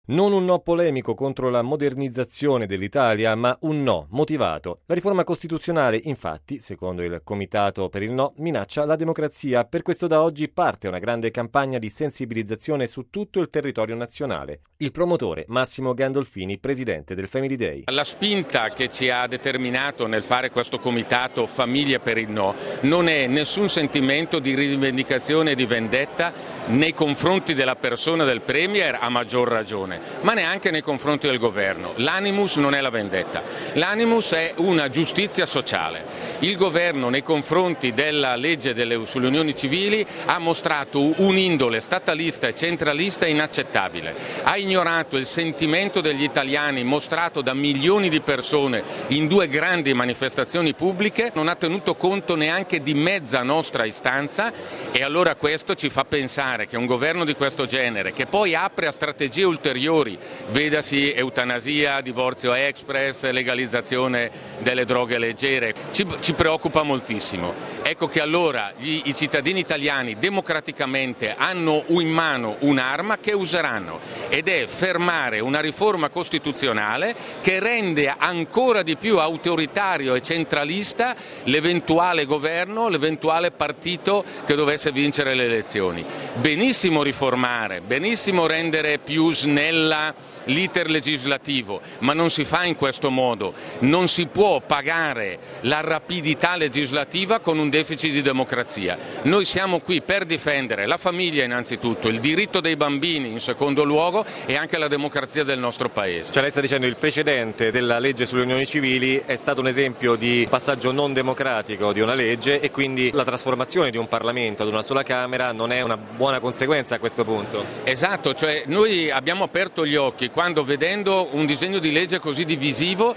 Non un no polemico contro la modernizzazione dell'Italia, ma un no motivato. La riforma costituzionale, infatti, secondo il Comitato per il No, minaccia la democrazia. Per questo da oggi parte una grande campagna di sensibilizzazione su tutto il territorio nazionale. Il promotore, Massimo Gandolfini, presidente del Family Day. La spinta che ci ha determinato nel fare questo Comitato Famiglie per il No non è nessun sentimento di rivendicazione e di vendetta nei confronti della persona del Premier, a maggior ragione, ma neanche nei confronti del governo. L'animus non è la vendetta, l'animus è una giustizia sociale. Il governo nei confronti della legge sulle unioni civili ha mostrato un'indole statalista e centralista inaccettabile. Ha ignorato il sentimento degli italiani mostrato da milioni di persone in due grandi manifestazioni pubbliche, non ha tenuto conto neanche di mezza nostra istanza, e allora questo ci fa pensare che un governo di questo genere, che poi apre a strategie ulteriori, vedasi eutanasia, divorzio express, legalizzazione delle droghe leggere, ci preoccupa moltissimo. Ecco che allora i cittadini italiani democraticamente hanno in mano un'arma che useranno, ed è fermare una riforma costituzionale che rende ancora di più autoritario e centralista l'eventuale governo, l'eventuale partito che dovesse vincere le elezioni. Benissimo riformare, benissimo rendere più snella l'iter legislativo, ma non si fa in questo modo. Non si può pagare la rapidità legislativa con un deficit di democrazia. Noi siamo qui per difendere la famiglia innanzitutto, il diritto dei bambini in secondo luogo e anche la democrazia del nostro Paese. Cioè lei sta dicendo che il precedente della legge sulle unioni civili è stato un esempio di passaggio non democratico di una legge, e quindi la trasformazione di un Parlamento ad una sola Camera non è una buona conseguenza a questo punto. Esatto, cioè noi abbiamo aperto gli occhi quando, vedendo un disegno di legge così divisivo,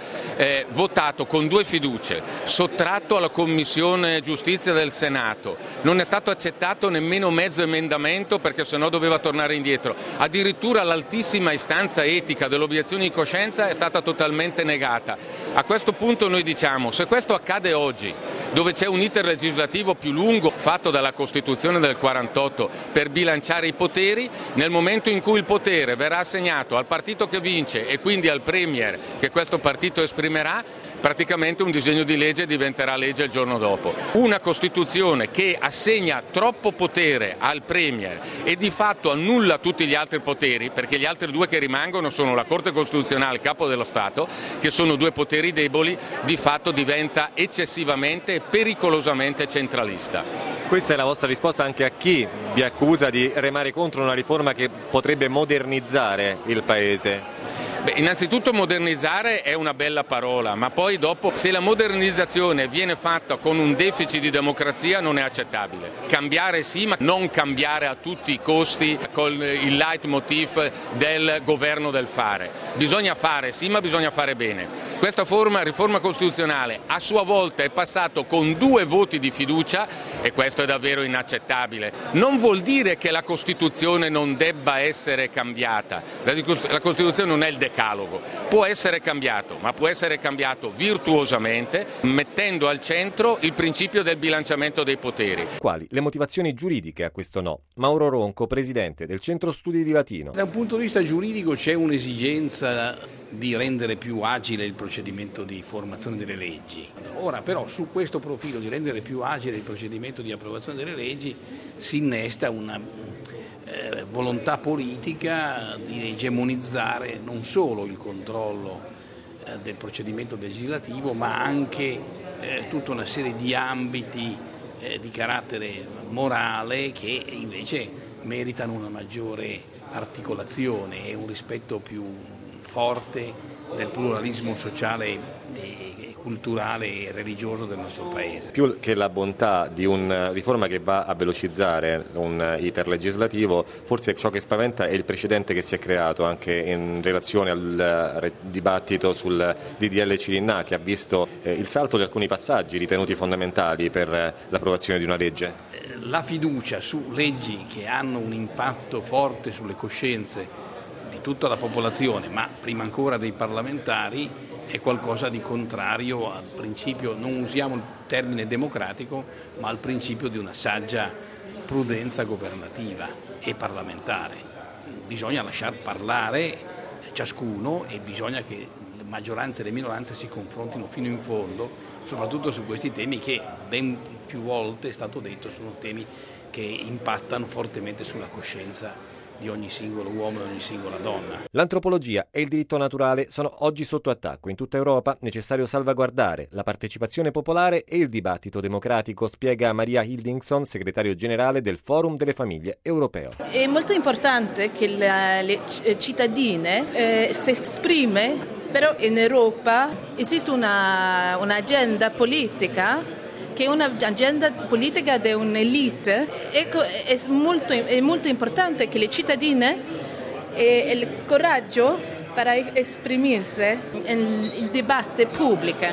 votato con 2 fiducie, sottratto alla Commissione Giustizia del Senato, non è stato accettato nemmeno mezzo emendamento perché sennò doveva tornare indietro, addirittura l'altissima istanza etica dell'obiezione di coscienza è stata totalmente negata. A questo punto noi diciamo, se questo accade oggi, dove c'è un iter legislativo più lungo fatto dalla Costituzione del 48 per bilanciare i poteri, nel momento in cui il potere verrà assegnato al partito che vince e quindi al Premier che questo partito esprimerà, praticamente un disegno di legge diventerà legge il giorno dopo. Una Costituzione che assegna troppo potere al Premier e di fatto annulla tutti gli altri poteri, perché gli altri 2 che rimangono sono la Corte Costituzionale e il Capo dello Stato, che sono 2 poteri deboli, di fatto diventa eccessivamente e pericolosamente centralista. Questa è la vostra risposta anche a chi vi accusa di remare contro una riforma che potrebbe modernizzare il Paese? Beh, innanzitutto modernizzare è una bella parola, ma poi dopo, se la modernizzazione viene fatta con un deficit di democrazia, non è accettabile. Cambiare sì, ma non cambiare a tutti i costi con il leitmotiv del governo del fare. Bisogna fare sì, ma bisogna fare bene. Questa riforma costituzionale a sua volta è passato con 2 voti di fiducia, e questo è davvero inaccettabile. Non vuol dire che la Costituzione non debba essere cambiata. La Costituzione non è il decalogo, può essere cambiato, ma può essere cambiato virtuosamente, mettendo al centro il principio del bilanciamento dei poteri. Quali le motivazioni giuridiche a questo no? Mauro Ronco, presidente del Centro Studi di Latino. Da un punto di vista giuridico c'è un'esigenza di rendere più agile il procedimento di formazione delle leggi. Ora però su questo profilo di rendere più agile il procedimento di approvazione delle leggi si innesta una volontà politica di egemonizzare non solo il controllo del procedimento legislativo, ma anche tutta una serie di ambiti di carattere morale che invece meritano una maggiore articolazione e un rispetto più forte del pluralismo sociale e culturale e religioso del nostro Paese. Più che la bontà di una riforma che va a velocizzare un iter legislativo, forse ciò che spaventa è il precedente che si è creato anche in relazione al dibattito sul DDL Cirinnà, che ha visto il salto di alcuni passaggi ritenuti fondamentali per l'approvazione di una legge. La fiducia su leggi che hanno un impatto forte sulle coscienze di tutta la popolazione, ma prima ancora dei parlamentari, è qualcosa di contrario al principio, non usiamo il termine democratico, ma al principio di una saggia prudenza governativa e parlamentare. Bisogna lasciar parlare ciascuno, e bisogna che le maggioranze e le minoranze si confrontino fino in fondo, soprattutto su questi temi che ben più volte, è stato detto, sono temi che impattano fortemente sulla coscienza di ogni singolo uomo e ogni singola donna. L'antropologia e il diritto naturale sono oggi sotto attacco. In tutta Europa necessario salvaguardare la partecipazione popolare e il dibattito democratico, spiega Maria Hildingson, segretario generale del Forum delle Famiglie Europeo. È molto importante che le cittadine si esprime, però in Europa esiste un'agenda politica che è un'agenda politica di un'elite. Ecco, è molto importante che le cittadine abbiano il coraggio per esprimersi nel dibattito pubblico.